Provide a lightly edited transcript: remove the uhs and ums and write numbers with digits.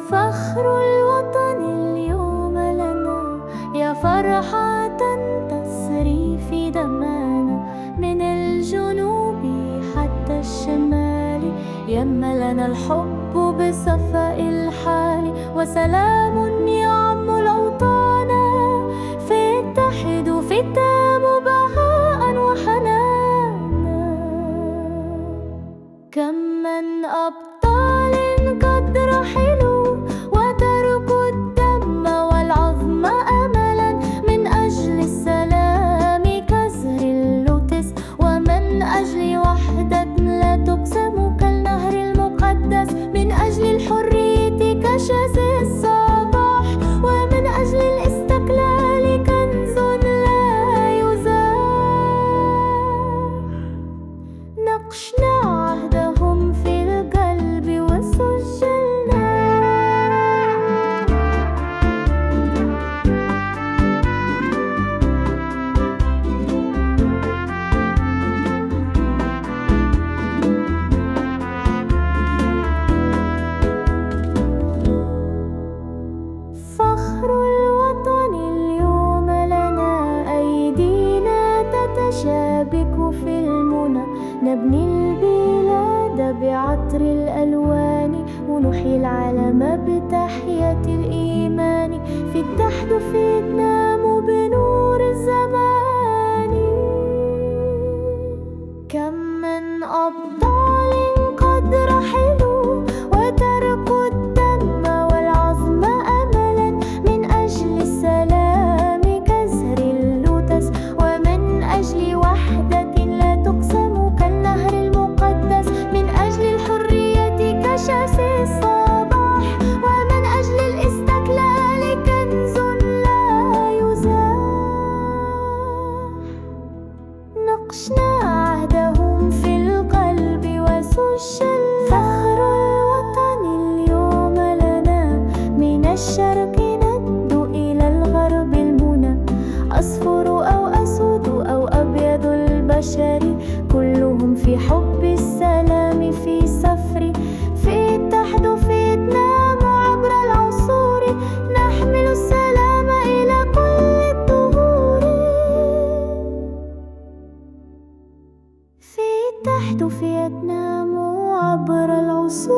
فخر الوطن اليوم لنا، يا فرحة تسري في دمنا، من الجنوب حتى الشمال، يما لنا الحب بصفاء الحال، وسلام يعم الأوطان، فاتحدوا في التام بهاء وحنانا. كم من أبطال قد رحلوا وتركوا الدم والعظم أملا، من أجل السلام كزر اللوتس، ومن أجل وحدة لا تقسم كالنهر المقدس، من أجل الحرية كشمس الصباح، ومن أجل الاستقلال كنز لا يزاح. نقشنا عهدهم في القلب وسجلنا، فخر الوطن اليوم لنا، أيدينا تتشابك في المنى، نبني البلاد بعطر الألوان، ونحيي العالم بتحية الإيمان، في التحدث ننام بنور الزمان. كم من أبطال قد رحلوا وتركوا الدم والعظم أملا، من أجل السلام كزهر اللوتس، ومن أجل وحدة لا تقسم كالنهر المقدس، من أجل الحرية كشمس الصباح، ومن أجل الاستقلال كنز لا يزاح. نقشنا عهدهم في القلب وسجلنا، فخر الوطن اليوم لنا، من الشرق ندنو إلى الغرب المنى، أصفر أو أسود أو أبيض البشر، كلهم في حب السلام في سفر، في التحدث ننام عبر العصور، نحمل السلام إلى كل الدهور. في التحدث ننام عبر العصور.